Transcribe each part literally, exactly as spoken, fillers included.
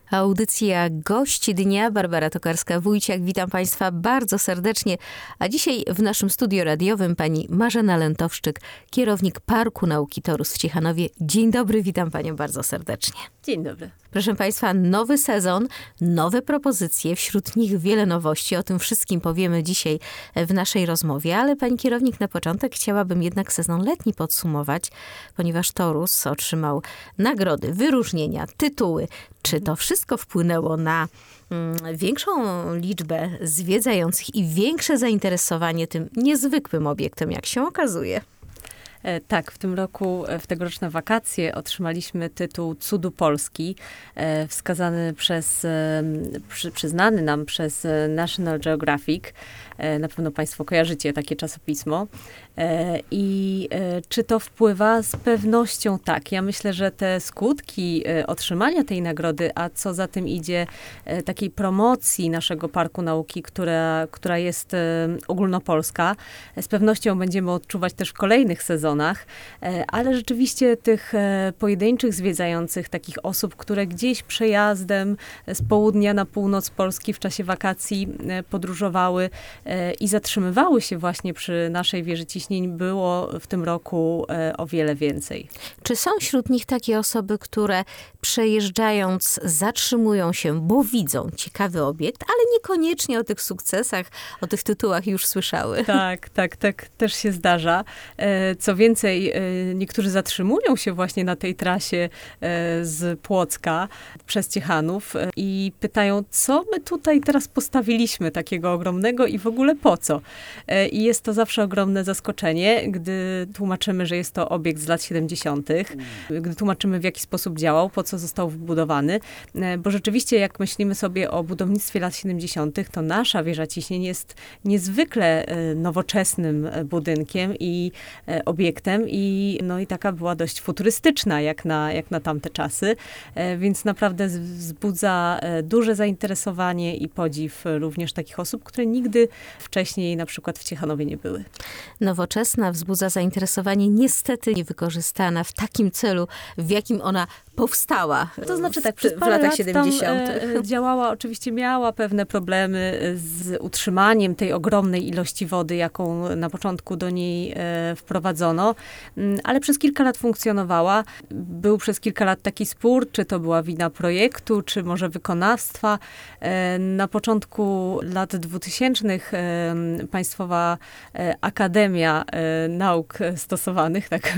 Audycja Gość Dnia, Barbara Tokarska-Wójciak. Witam Państwa bardzo serdecznie. A dzisiaj w naszym studiu radiowym pani Marzena Lętowszczyk, kierownik Parku Nauki Torus w Ciechanowie. Dzień dobry, witam Panią bardzo serdecznie. Dzień dobry. Proszę Państwa, nowy sezon, nowe propozycje, wśród nich wiele nowości. O tym wszystkim powiemy dzisiaj w naszej rozmowie, ale Pani kierownik, na początek chciałabym jednak sezon letni podsumować, ponieważ Torus otrzymał nagrody, wyróżnienia, tytuły. Czy to wszystko wpłynęło na mm, większą liczbę zwiedzających i większe zainteresowanie tym niezwykłym obiektem, jak się okazuje? Tak, w tym roku, w tegoroczne wakacje otrzymaliśmy tytuł Cudu Polski, wskazany przez, przy, przyznany nam przez National Geographic. Na pewno Państwo kojarzycie takie czasopismo. I czy to wpływa? Z pewnością tak. Ja myślę, że te skutki otrzymania tej nagrody, a co za tym idzie, takiej promocji naszego Parku Nauki, która, która jest ogólnopolska, z pewnością będziemy odczuwać też w kolejnych sezonach, ale rzeczywiście tych pojedynczych zwiedzających, takich osób, które gdzieś przejazdem z południa na północ Polski w czasie wakacji podróżowały i zatrzymywały się właśnie przy naszej wieży ciśnień, było w tym roku o wiele więcej. Czy są wśród nich takie osoby, które przejeżdżając zatrzymują się, bo widzą ciekawy obiekt, ale niekoniecznie o tych sukcesach, o tych tytułach już słyszały? Tak, tak, tak też się zdarza. Co więcej, niektórzy zatrzymują się właśnie na tej trasie z Płocka przez Ciechanów i pytają, co my tutaj teraz postawiliśmy takiego ogromnego i w ogóle po co? I jest to zawsze ogromne zaskoczenie, gdy tłumaczymy, że jest to obiekt z lat siedemdziesiątych, gdy tłumaczymy, w jaki sposób działał, po co został wybudowany, bo rzeczywiście jak myślimy sobie o budownictwie lat siedemdziesiątych, to nasza wieża ciśnień jest niezwykle nowoczesnym budynkiem i obiektem i, no i taka była dość futurystyczna jak na, jak na tamte czasy, więc naprawdę wzbudza duże zainteresowanie i podziw również takich osób, które nigdy wcześniej na przykład w Ciechanowie nie były. Nowoczesna, wzbudza zainteresowanie, niestety niewykorzystana w takim celu, w jakim ona powstała. To znaczy tak, w, przez w parę latach lat siedemdziesiątych. Tam, e, działała, oczywiście miała pewne problemy z utrzymaniem tej ogromnej ilości wody, jaką na początku do niej e, wprowadzono, ale przez kilka lat funkcjonowała. Był przez kilka lat taki spór, czy to była wina projektu, czy może wykonawstwa. E, na początku lat dwutysięcznych e, Państwowa Akademia e, Nauk Stosowanych, tak,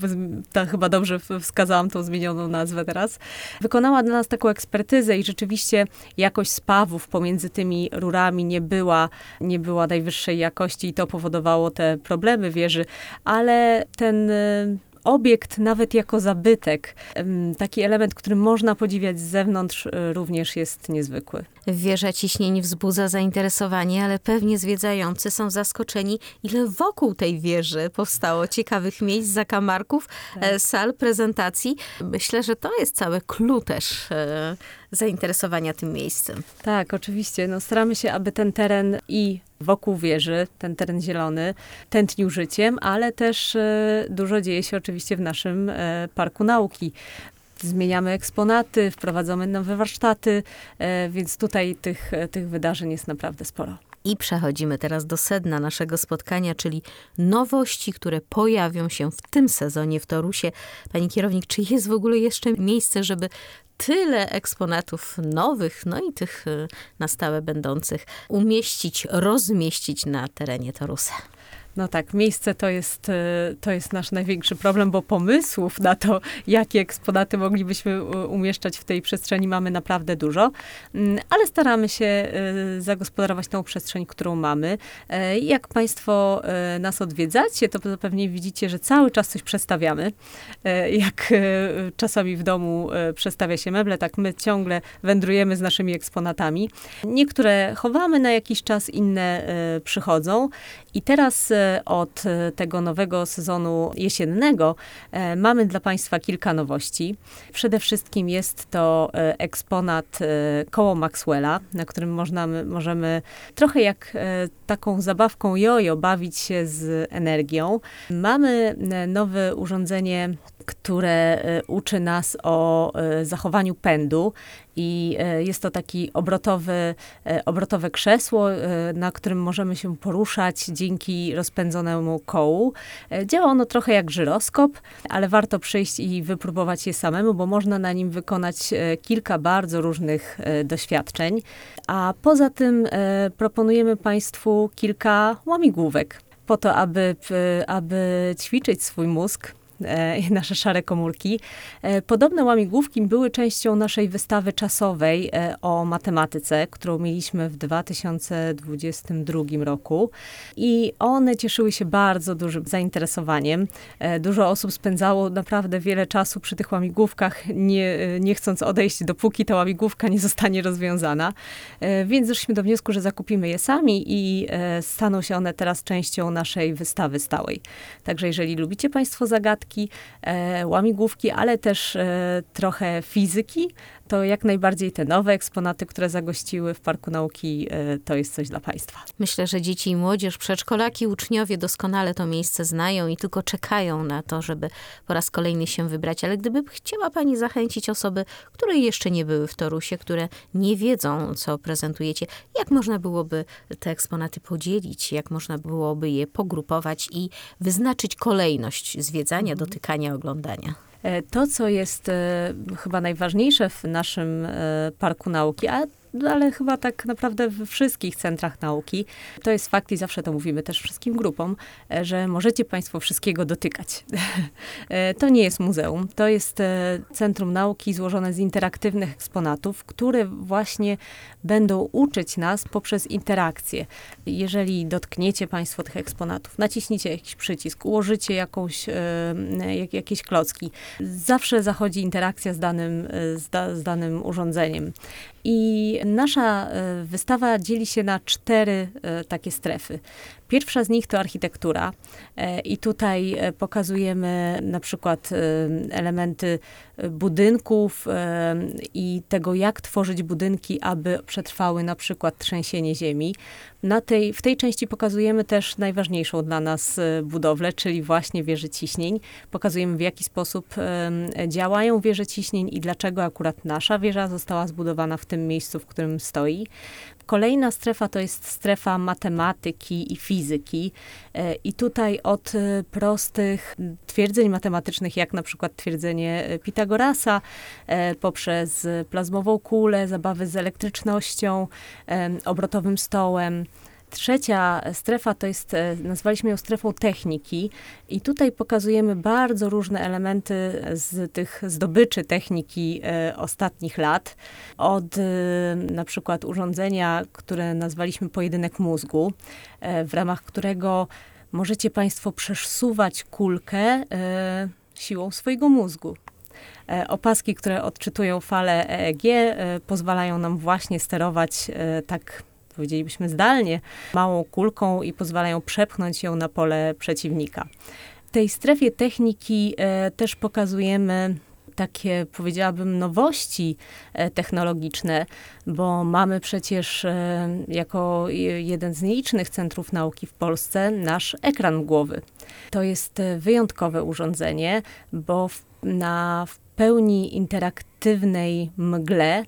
tak chyba dobrze wskazałam tą zmienioną nazwę teraz, wykonała dla nas taką ekspertyzę i rzeczywiście jakość spawów pomiędzy tymi rurami nie była, nie była najwyższej jakości i to powodowało te problemy wieży, ale ten obiekt nawet jako zabytek, taki element, który można podziwiać z zewnątrz, również jest niezwykły. Wieża ciśnień wzbudza zainteresowanie, ale pewnie zwiedzający są zaskoczeni, ile wokół tej wieży powstało ciekawych miejsc, zakamarków, tak. sal, prezentacji. Myślę, że to jest całe clue też e, zainteresowania tym miejscem. Tak, oczywiście. No, staramy się, aby ten teren i wokół wieży, ten teren zielony, tętnił życiem, ale też e, dużo dzieje się oczywiście w naszym e, Parku Nauki. Zmieniamy eksponaty, wprowadzamy nowe warsztaty, e, więc tutaj tych, tych wydarzeń jest naprawdę sporo. I przechodzimy teraz do sedna naszego spotkania, czyli nowości, które pojawią się w tym sezonie w Torusie. Pani kierownik, czy jest w ogóle jeszcze miejsce, żeby tyle eksponatów nowych, no i tych na stałe będących umieścić, rozmieścić na terenie Torusa? No tak, miejsce to jest, to jest nasz największy problem, bo pomysłów na to, jakie eksponaty moglibyśmy umieszczać w tej przestrzeni, mamy naprawdę dużo, ale staramy się zagospodarować tą przestrzeń, którą mamy. Jak Państwo nas odwiedzacie, to pewnie widzicie, że cały czas coś przestawiamy. Jak czasami w domu przestawia się meble, tak my ciągle wędrujemy z naszymi eksponatami. Niektóre chowamy na jakiś czas, inne przychodzą i teraz od tego nowego sezonu jesiennego mamy dla Państwa kilka nowości. Przede wszystkim jest to eksponat koło Maxwella, na którym można, możemy trochę jak taką zabawką jojo bawić się z energią. Mamy nowe urządzenie które uczy nas o zachowaniu pędu. I jest to taki obrotowy, obrotowe krzesło, na którym możemy się poruszać dzięki rozpędzonemu kołu. Działa ono trochę jak żyroskop, ale warto przyjść i wypróbować je samemu, bo można na nim wykonać kilka bardzo różnych doświadczeń. A poza tym proponujemy Państwu kilka łamigłówek po to, aby, aby ćwiczyć swój mózg, nasze szare komórki. Podobne łamigłówki były częścią naszej wystawy czasowej o matematyce, którą mieliśmy w dwa tysiące dwudziestym drugim roku. I one cieszyły się bardzo dużym zainteresowaniem. Dużo osób spędzało naprawdę wiele czasu przy tych łamigłówkach, nie, nie chcąc odejść, dopóki ta łamigłówka nie zostanie rozwiązana. Więc doszliśmy do wniosku, że zakupimy je sami i staną się one teraz częścią naszej wystawy stałej. Także jeżeli lubicie Państwo zagadki, E, łamigłówki, ale też e, trochę fizyki, to jak najbardziej te nowe eksponaty, które zagościły w Parku Nauki, e, to jest coś dla Państwa. Myślę, że dzieci i młodzież, przedszkolaki, uczniowie doskonale to miejsce znają i tylko czekają na to, żeby po raz kolejny się wybrać. Ale gdyby chciała Pani zachęcić osoby, które jeszcze nie były w Torusie, które nie wiedzą, co prezentujecie, jak można byłoby te eksponaty podzielić, jak można byłoby je pogrupować i wyznaczyć kolejność zwiedzania, dotykania, oglądania? To, co jest e, chyba najważniejsze w naszym e, Parku Nauki, a ale chyba tak naprawdę we wszystkich centrach nauki, to jest fakt i zawsze to mówimy też wszystkim grupom, że możecie Państwo wszystkiego dotykać. To nie jest muzeum, to jest centrum nauki złożone z interaktywnych eksponatów, które właśnie będą uczyć nas poprzez interakcję. Jeżeli dotkniecie Państwo tych eksponatów, naciśniecie jakiś przycisk, ułożycie jakąś, jak, jakieś klocki, zawsze zachodzi interakcja z danym, z, da, z danym urządzeniem. I nasza wystawa dzieli się na cztery takie strefy. Pierwsza z nich to architektura i tutaj pokazujemy na przykład elementy budynków i tego, jak tworzyć budynki, aby przetrwały na przykład trzęsienie ziemi. Na tej, w tej części pokazujemy też najważniejszą dla nas budowlę, czyli właśnie wieże ciśnień. Pokazujemy, w jaki sposób działają wieże ciśnień i dlaczego akurat nasza wieża została zbudowana w tym miejscu, w którym stoi. Kolejna strefa to jest strefa matematyki i fizyki. I tutaj od prostych twierdzeń matematycznych, jak na przykład twierdzenie Pitagorasa, poprzez plazmową kulę, zabawy z elektrycznością, obrotowym stołem. Trzecia strefa to jest, nazwaliśmy ją strefą techniki i tutaj pokazujemy bardzo różne elementy z tych zdobyczy techniki e, ostatnich lat. Od e, na przykład urządzenia, które nazwaliśmy pojedynek mózgu, e, w ramach którego możecie Państwo przesuwać kulkę e, siłą swojego mózgu. E, opaski, które odczytują fale E E G, e, pozwalają nam właśnie sterować e, tak powiedzielibyśmy zdalnie, małą kulką i pozwalają przepchnąć ją na pole przeciwnika. W tej strefie techniki e, też pokazujemy takie, powiedziałabym, nowości e, technologiczne, bo mamy przecież e, jako jeden z nielicznych centrów nauki w Polsce nasz ekran mgłowy. To jest wyjątkowe urządzenie, bo w, na w pełni interaktywnej mgle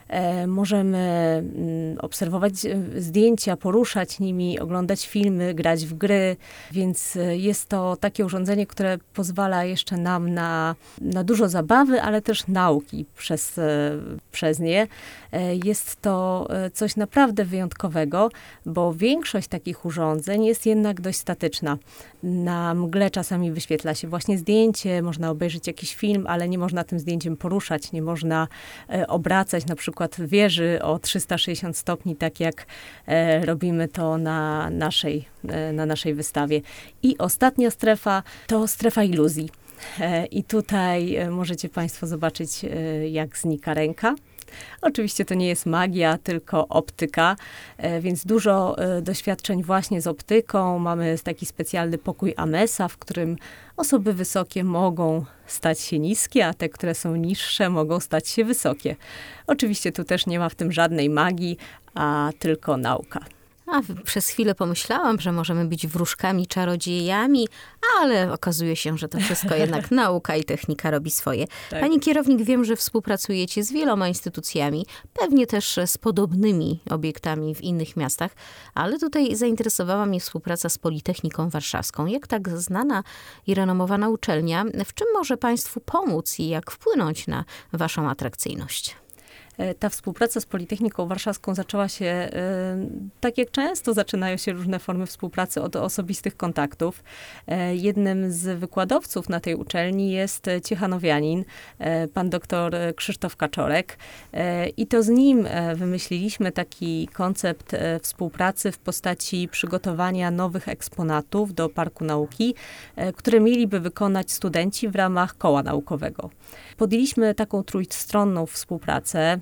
możemy obserwować zdjęcia, poruszać nimi, oglądać filmy, grać w gry, więc jest to takie urządzenie, które pozwala jeszcze nam na, na dużo zabawy, ale też nauki przez, przez nie. Jest to coś naprawdę wyjątkowego, bo większość takich urządzeń jest jednak dość statyczna. Na mgle czasami wyświetla się właśnie zdjęcie, można obejrzeć jakiś film, ale nie można tym zdjęciem poruszać, nie można obracać na przykład wieży o trzysta sześćdziesiąt stopni, tak jak e, robimy to na naszej, e, na naszej wystawie. I ostatnia strefa to strefa iluzji. E, I tutaj e, możecie Państwo zobaczyć, e, jak znika ręka. Oczywiście to nie jest magia, tylko optyka, e, więc dużo e, doświadczeń właśnie z optyką. Mamy taki specjalny pokój Amesa, w którym osoby wysokie mogą stać się niskie, a te, które są niższe, mogą stać się wysokie. Oczywiście tu też nie ma w tym żadnej magii, a tylko nauka. A przez chwilę pomyślałam, że możemy być wróżkami, czarodziejami, ale okazuje się, że to wszystko jednak nauka i technika robi swoje. Tak. Pani kierownik, wiem, że współpracujecie z wieloma instytucjami, pewnie też z podobnymi obiektami w innych miastach, ale tutaj zainteresowała mnie współpraca z Politechniką Warszawską. Jak tak znana i renomowana uczelnia, w czym może państwu pomóc i jak wpłynąć na waszą atrakcyjność? Ta współpraca z Politechniką Warszawską zaczęła się, tak jak często zaczynają się różne formy współpracy, od osobistych kontaktów. Jednym z wykładowców na tej uczelni jest ciechanowianin, pan doktor Krzysztof Kaczorek. I to z nim wymyśliliśmy taki koncept współpracy w postaci przygotowania nowych eksponatów do Parku Nauki, które mieliby wykonać studenci w ramach koła naukowego. Podjęliśmy taką trójstronną współpracę,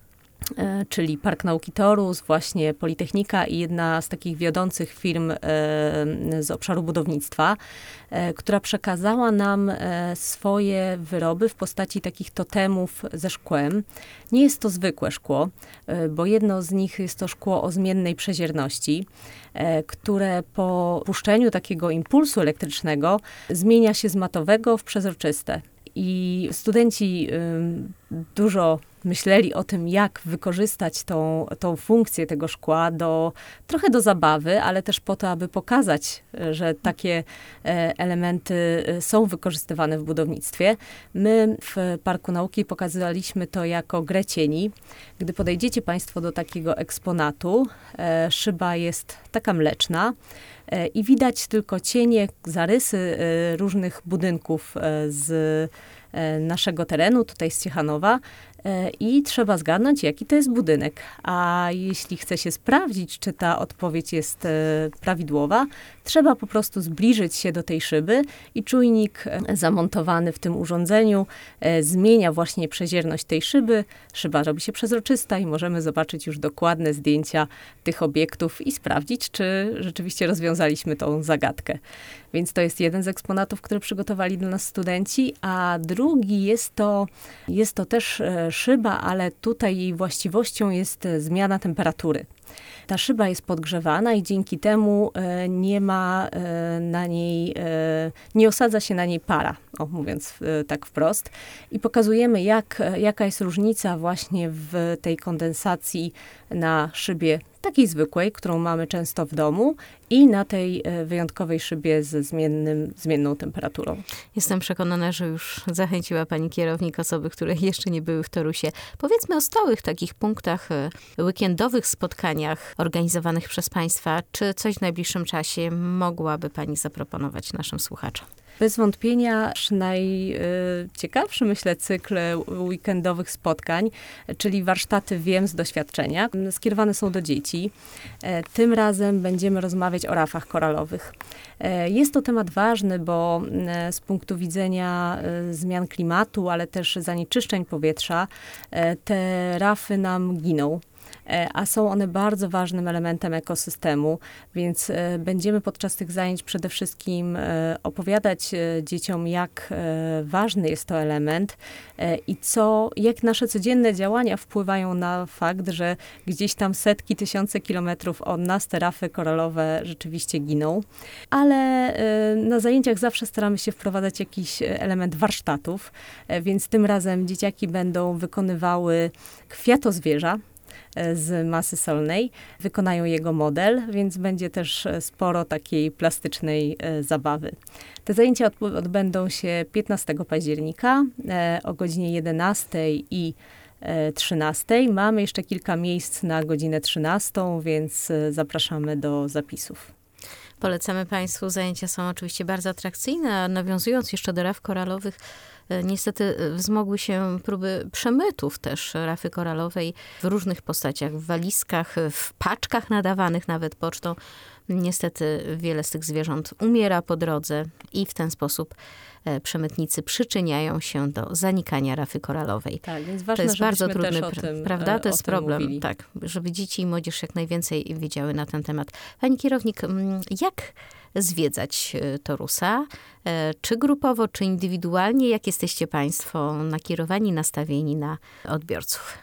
czyli Park Nauki Torus, właśnie Politechnika i jedna z takich wiodących firm z obszaru budownictwa, która przekazała nam swoje wyroby w postaci takich totemów ze szkłem. Nie jest to zwykłe szkło, bo jedno z nich jest to szkło o zmiennej przezierności, które po puszczeniu takiego impulsu elektrycznego zmienia się z matowego w przezroczyste. I studenci y, dużo myśleli o tym, jak wykorzystać tą, tą funkcję tego szkła do, trochę do zabawy, ale też po to, aby pokazać, że takie elementy są wykorzystywane w budownictwie. My w Parku Nauki pokazaliśmy to jako grę cieni. Gdy podejdziecie państwo do takiego eksponatu, szyba jest taka mleczna, i widać tylko cienie, zarysy różnych budynków z naszego terenu, tutaj z Ciechanowa. I trzeba zgadnąć, jaki to jest budynek. A jeśli chce się sprawdzić, czy ta odpowiedź jest prawidłowa, trzeba po prostu zbliżyć się do tej szyby i czujnik zamontowany w tym urządzeniu zmienia właśnie przezierność tej szyby. Szyba robi się przezroczysta i możemy zobaczyć już dokładne zdjęcia tych obiektów i sprawdzić, czy rzeczywiście rozwiązaliśmy tą zagadkę. Więc to jest jeden z eksponatów, który przygotowali dla nas studenci, a drugi jest to, jest to też szyba, ale tutaj jej właściwością jest zmiana temperatury. Ta szyba jest podgrzewana i dzięki temu nie ma na niej, nie osadza się na niej para, o, mówiąc tak wprost. I pokazujemy, jak, jaka jest różnica właśnie w tej kondensacji na szybie takiej zwykłej, którą mamy często w domu, i na tej wyjątkowej szybie ze zmiennym, zmienną temperaturą. Jestem przekonana, że już zachęciła pani kierownik osoby, które jeszcze nie były w Torusie. Powiedzmy o stałych takich punktach, weekendowych spotkaniach organizowanych przez państwa. Czy coś w najbliższym czasie mogłaby pani zaproponować naszym słuchaczom? Bez wątpienia najciekawszy, myślę, cykl weekendowych spotkań, czyli warsztaty Wiem z doświadczenia, skierowane są do dzieci. Tym razem będziemy rozmawiać o rafach koralowych. Jest to temat ważny, bo z punktu widzenia zmian klimatu, ale też zanieczyszczeń powietrza, te rafy nam giną. A są one bardzo ważnym elementem ekosystemu, więc będziemy podczas tych zajęć przede wszystkim opowiadać dzieciom, jak ważny jest to element i co, jak nasze codzienne działania wpływają na fakt, że gdzieś tam setki, tysiące kilometrów od nas te rafy koralowe rzeczywiście giną. Ale na zajęciach zawsze staramy się wprowadzać jakiś element warsztatów, więc tym razem dzieciaki będą wykonywały kwiatozwierza z masy solnej, wykonają jego model, więc będzie też sporo takiej plastycznej zabawy. Te zajęcia odbędą się piętnastego października o godzinie jedenastej i trzynastej. Mamy jeszcze kilka miejsc na godzinę trzynastą, więc zapraszamy do zapisów. Polecamy państwu. Zajęcia są oczywiście bardzo atrakcyjne, a nawiązując jeszcze do raf koralowych, niestety wzmogły się próby przemytów też rafy koralowej w różnych postaciach, w walizkach, w paczkach nadawanych nawet pocztą. Niestety wiele z tych zwierząt umiera po drodze i w ten sposób przemytnicy przyczyniają się do zanikania rafy koralowej. Tak, więc ważne, to jest bardzo trudny, też o tym, prawda? To jest problem, mówili. tak, żeby dzieci i młodzież jak najwięcej wiedziały na ten temat. Pani kierownik, jak zwiedzać Torusa? Czy grupowo, czy indywidualnie? Jak jesteście państwo nakierowani, nastawieni na odbiorców?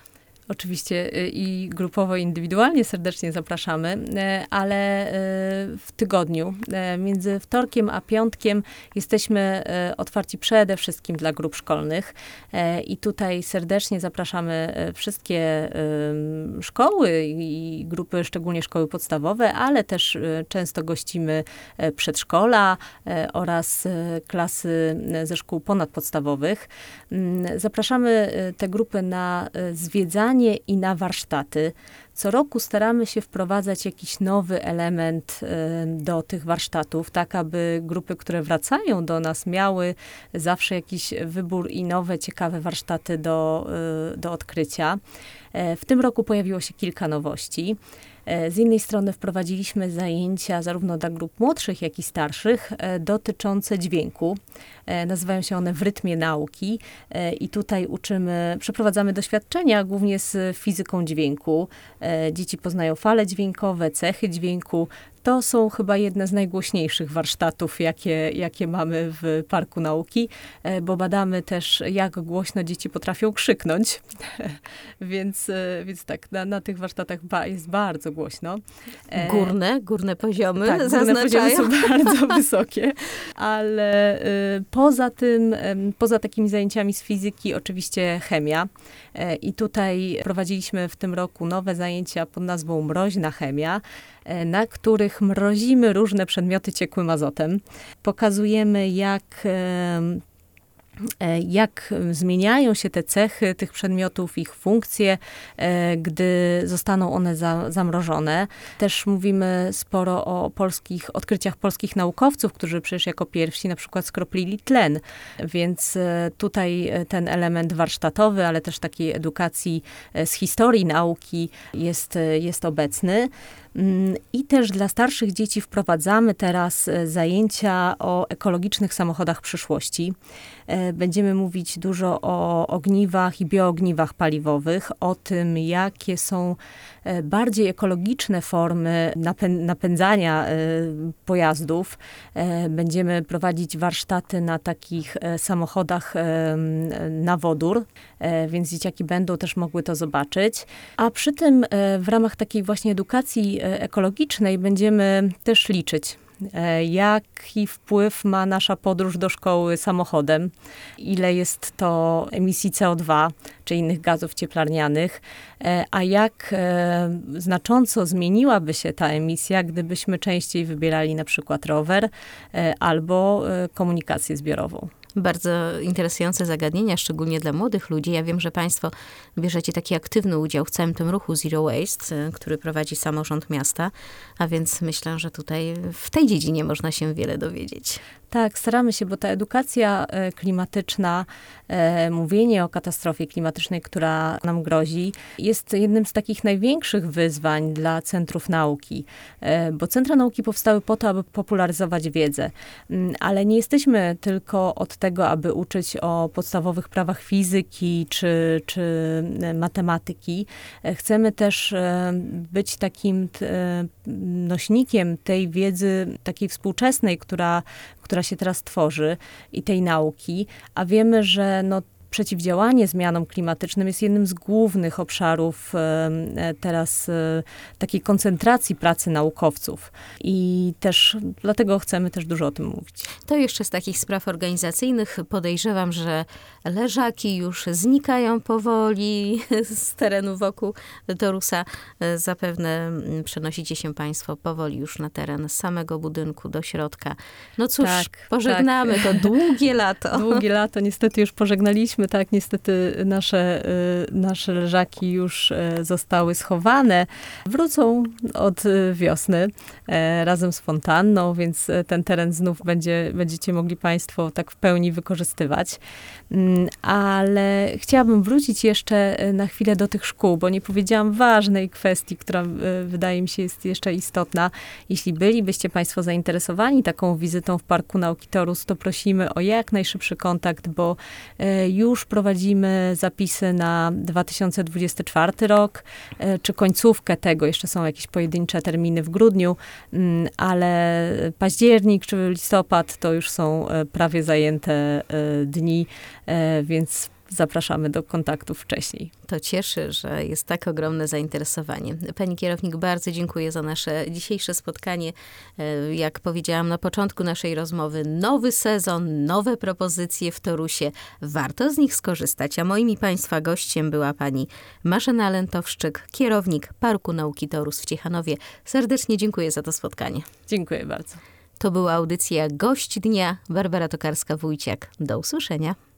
Oczywiście i grupowo, i indywidualnie serdecznie zapraszamy, ale w tygodniu, między wtorkiem a piątkiem jesteśmy otwarci przede wszystkim dla grup szkolnych i tutaj serdecznie zapraszamy wszystkie szkoły i grupy, szczególnie szkoły podstawowe, ale też często gościmy przedszkola oraz klasy ze szkół ponadpodstawowych. Zapraszamy te grupy na zwiedzanie i na warsztaty. Co roku staramy się wprowadzać jakiś nowy element do tych warsztatów, tak aby grupy, które wracają do nas, miały zawsze jakiś wybór i nowe, ciekawe warsztaty do, do odkrycia. W tym roku pojawiło się kilka nowości. Z jednej strony wprowadziliśmy zajęcia zarówno dla grup młodszych, jak i starszych dotyczące dźwięku. Nazywają się one W rytmie nauki i tutaj uczymy, przeprowadzamy doświadczenia głównie z fizyką dźwięku. Dzieci poznają fale dźwiękowe, cechy dźwięku. To są chyba jedne z najgłośniejszych warsztatów, jakie, jakie mamy w Parku Nauki, bo badamy też, jak głośno dzieci potrafią krzyknąć. więc, więc tak, na, na tych warsztatach ba, jest bardzo głośno. Górne, górne poziomy tak, zaznaczają. Górne poziomy są bardzo wysokie, ale y, poza tym, y, poza takimi zajęciami z fizyki, oczywiście chemia. Y, I tutaj prowadziliśmy w tym roku nowe zajęcia pod nazwą Mroźna chemia, na których mrozimy różne przedmioty ciekłym azotem. Pokazujemy, jak, jak zmieniają się te cechy tych przedmiotów, ich funkcje, gdy zostaną one za, zamrożone. Też mówimy sporo o polskich, odkryciach polskich naukowców, którzy przecież jako pierwsi na przykład skroplili tlen. Więc tutaj ten element warsztatowy, ale też takiej edukacji z historii nauki jest, jest obecny. I też dla starszych dzieci wprowadzamy teraz zajęcia o ekologicznych samochodach przyszłości. Będziemy mówić dużo o ogniwach i bioogniwach paliwowych, o tym, jakie są bardziej ekologiczne formy napę- napędzania pojazdów. Będziemy prowadzić warsztaty na takich samochodach na wodór, więc dzieciaki będą też mogły to zobaczyć. A przy tym w ramach takiej właśnie edukacji ekologicznej będziemy też liczyć, jaki wpływ ma nasza podróż do szkoły samochodem, ile jest to emisji C O dwa czy innych gazów cieplarnianych, a jak znacząco zmieniłaby się ta emisja, gdybyśmy częściej wybierali na przykład rower albo komunikację zbiorową. Bardzo interesujące zagadnienia, szczególnie dla młodych ludzi. Ja wiem, że państwo bierzecie taki aktywny udział w całym tym ruchu Zero Waste, który prowadzi samorząd miasta, a więc myślę, że tutaj w tej dziedzinie można się wiele dowiedzieć. Tak, staramy się, bo ta edukacja klimatyczna, mówienie o katastrofie klimatycznej, która nam grozi, jest jednym z takich największych wyzwań dla centrów nauki. Bo centra nauki powstały po to, aby popularyzować wiedzę. Ale nie jesteśmy tylko od tego, aby uczyć o podstawowych prawach fizyki czy, czy matematyki. Chcemy też być takim nośnikiem tej wiedzy takiej współczesnej, która która się teraz tworzy i tej nauki, a wiemy, że no, przeciwdziałanie zmianom klimatycznym jest jednym z głównych obszarów teraz takiej koncentracji pracy naukowców. I też dlatego chcemy też dużo o tym mówić. To jeszcze z takich spraw organizacyjnych podejrzewam, że leżaki już znikają powoli z terenu wokół Torusa. Zapewne przenosicie się państwo powoli już na teren samego budynku do środka. No cóż, tak, pożegnamy tak. To długie lato. Długie lato, niestety już pożegnaliśmy. Tak, niestety nasze, nasze leżaki już zostały schowane. Wrócą od wiosny razem z fontanną, więc ten teren znów będzie, będziecie mogli państwo tak w pełni wykorzystywać. Ale chciałabym wrócić jeszcze na chwilę do tych szkół, bo nie powiedziałam ważnej kwestii, która wydaje mi się jest jeszcze istotna. Jeśli bylibyście państwo zainteresowani taką wizytą w Parku Nauki Torus, to prosimy o jak najszybszy kontakt, bo już prowadzimy zapisy na dwa tysiące dwudziesty czwarty rok, czy końcówkę tego. Jeszcze są jakieś pojedyncze terminy w grudniu, ale październik czy listopad to już są prawie zajęte dni, więc zapraszamy do kontaktów wcześniej. To cieszy, że jest tak ogromne zainteresowanie. Pani kierownik, bardzo dziękuję za nasze dzisiejsze spotkanie. Jak powiedziałam na początku naszej rozmowy, nowy sezon, nowe propozycje w Torusie. Warto z nich skorzystać. A moim i Państwa gościem była pani Marzena Lentowszczyk, kierownik Parku Nauki Torus w Ciechanowie. Serdecznie dziękuję za to spotkanie. Dziękuję bardzo. To była audycja Gość Dnia. Barbara Tokarska-Wójciak. Do usłyszenia.